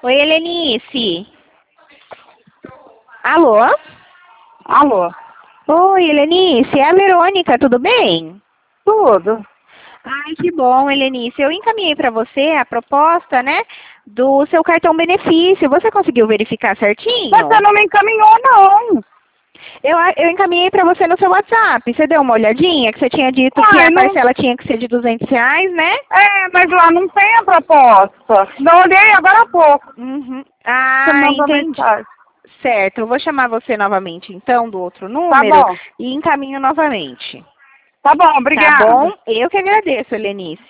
Oi, Helenice. Alô? Alô? Oi, Helenice. É a Verônica, tudo bem? Tudo. Ai, que bom, Helenice. Eu encaminhei para você a proposta, né, do seu cartão benefício. Você conseguiu verificar certinho? Você não me encaminhou, não. Eu encaminhei para você no seu WhatsApp. Você deu uma olhadinha? Que você tinha dito que Ai, a não. parcela tinha que ser de R$ 200, né? É, mas lá não tem a proposta. Não olhei agora há pouco. Uhum. Você Ah, mandou entendi. mensagem. Certo, eu vou chamar você novamente, então, do outro Tá número bom. e encaminho novamente. Tá bom, Tá obrigada. bom? Eu que agradeço, Helenice.